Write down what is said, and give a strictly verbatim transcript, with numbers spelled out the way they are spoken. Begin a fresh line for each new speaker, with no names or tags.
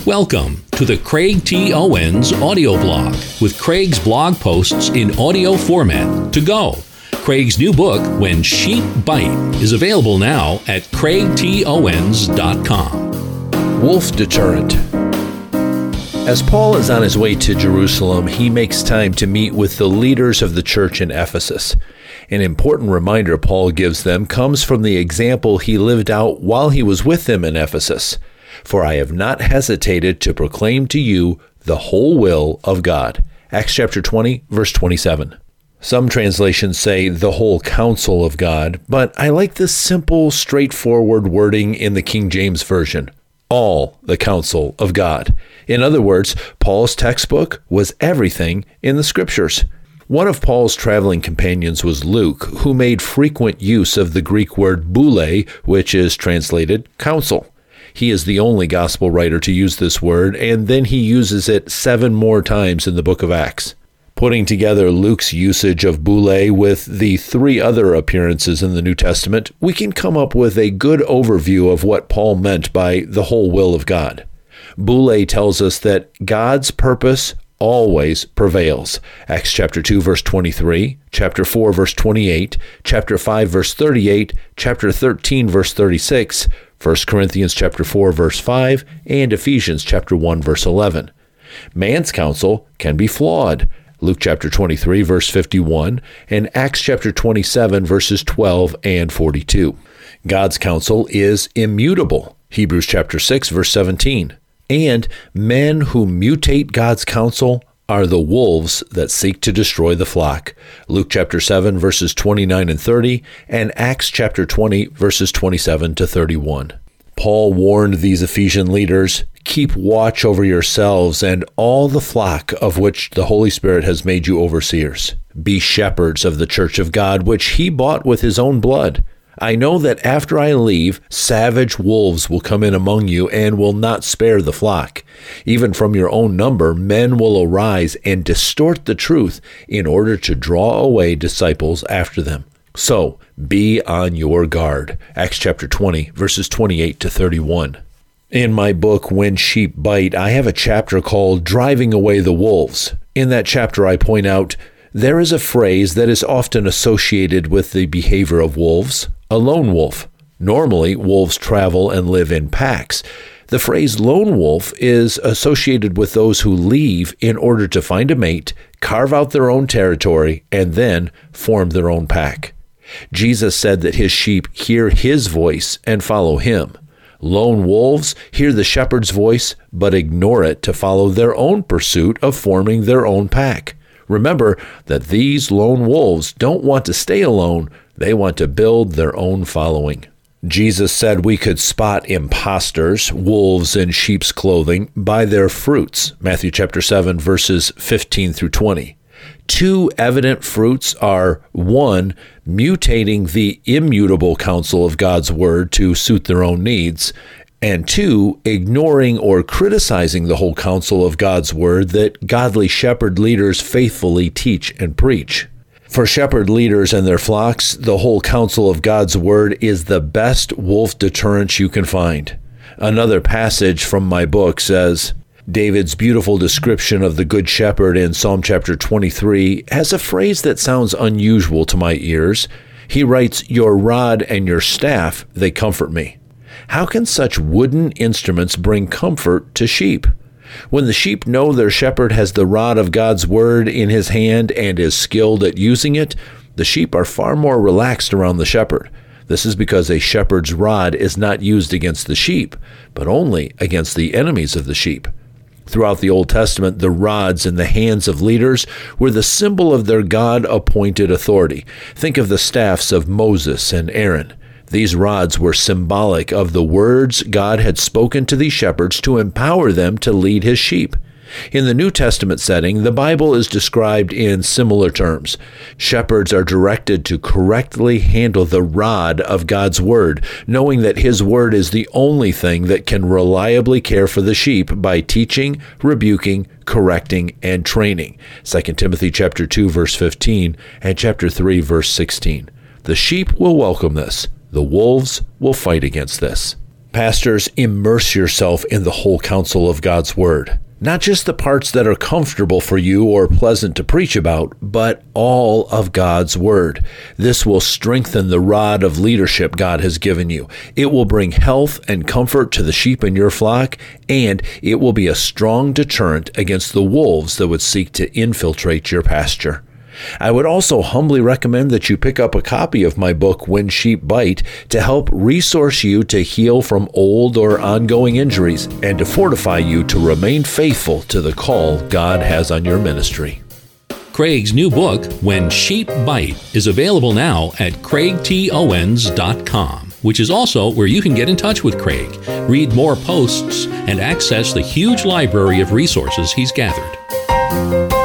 Welcome to the Craig T. Owens audio blog with Craig's blog posts in audio format to go. Craig's new book, When Sheep Bite, is available now at craig t owens dot com.
Wolf deterrent. As Paul is on his way to Jerusalem, he makes time to meet with the leaders of the church in Ephesus. An important reminder Paul gives them comes from the example he lived out while he was with them in Ephesus. For I have not hesitated to proclaim to you the whole will of God. Acts chapter twenty, verse twenty-seven. Some translations say the whole counsel of God, but I like the simple, straightforward wording in the King James Version. All the counsel of God. In other words, Paul's textbook was everything in the Scriptures. One of Paul's traveling companions was Luke, who made frequent use of the Greek word boule, which is translated counsel. He is the only gospel writer to use this word, and then he uses it seven more times in the book of Acts. Putting together Luke's usage of boule with the three other appearances in the New Testament, we can come up with a good overview of what Paul meant by the whole will of God. Boule tells us that God's purpose always prevails. Acts chapter two, verse twenty-three, chapter four, verse twenty-eight, chapter five, verse thirty-eight, chapter thirteen, verse thirty-six, First Corinthians chapter four, verse five, and Ephesians chapter one, verse eleven. Man's counsel can be flawed. Luke chapter twenty-three, verse fifty-one, and Acts chapter twenty-seven, verses twelve and forty-two. God's counsel is immutable. Hebrews chapter six, verse seventeen. And men who mutate God's counsel are the wolves that seek to destroy the flock. Luke chapter seven, verses twenty-nine and thirty, and Acts chapter twenty, verses twenty-seven to thirty-one. Paul warned these Ephesian leaders, keep watch over yourselves and all the flock of which the Holy Spirit has made you overseers. Be shepherds of the church of God, which he bought with his own blood. I know that after I leave, savage wolves will come in among you and will not spare the flock. Even from your own number, men will arise and distort the truth in order to draw away disciples after them. So, be on your guard. Acts chapter twenty, verses twenty-eight to thirty-one. In my book, When Sheep Bite, I have a chapter called Driving Away the Wolves. In that chapter, I point out, there is a phrase that is often associated with the behavior of wolves, a lone wolf. Normally, wolves travel and live in packs. The phrase lone wolf is associated with those who leave in order to find a mate, carve out their own territory, and then form their own pack. Jesus said that his sheep hear his voice and follow him. Lone wolves hear the shepherd's voice, but ignore it to follow their own pursuit of forming their own pack. Remember that these lone wolves don't want to stay alone. They want to build their own following. Jesus said we could spot imposters, wolves in sheep's clothing, by their fruits. Matthew chapter seven, verses fifteen through twenty. Two evident fruits are, one, mutating the immutable counsel of God's word to suit their own needs, and two, ignoring or criticizing the whole counsel of God's word that godly shepherd leaders faithfully teach and preach. For shepherd leaders and their flocks, the whole counsel of God's word is the best wolf deterrent you can find. Another passage from my book says, David's beautiful description of the Good Shepherd in Psalm chapter twenty-three has a phrase that sounds unusual to my ears. He writes, your rod and your staff, they comfort me. How can such wooden instruments bring comfort to sheep? When the sheep know their shepherd has the rod of God's word in his hand and is skilled at using it, the sheep are far more relaxed around the shepherd. This is because a shepherd's rod is not used against the sheep, but only against the enemies of the sheep. Throughout the Old Testament, the rods in the hands of leaders were the symbol of their God-appointed authority. Think of the staffs of Moses and Aaron. These rods were symbolic of the words God had spoken to these shepherds to empower them to lead his sheep. In the New Testament setting, the Bible is described in similar terms. Shepherds are directed to correctly handle the rod of God's word, knowing that his word is the only thing that can reliably care for the sheep by teaching, rebuking, correcting, and training. Second Timothy chapter two, verse fifteen, and chapter three, verse sixteen. The sheep will welcome this. The wolves will fight against this. Pastors, immerse yourself in the whole counsel of God's Word. Not just the parts that are comfortable for you or pleasant to preach about, but all of God's Word. This will strengthen the rod of leadership God has given you. It will bring health and comfort to the sheep in your flock, and it will be a strong deterrent against the wolves that would seek to infiltrate your pasture. I would also humbly recommend that you pick up a copy of my book, When Sheep Bite, to help resource you to heal from old or ongoing injuries and to fortify you to remain faithful to the call God has on your ministry.
Craig's new book, When Sheep Bite, is available now at craig t owens dot com, which is also where you can get in touch with Craig, read more posts, and access the huge library of resources he's gathered.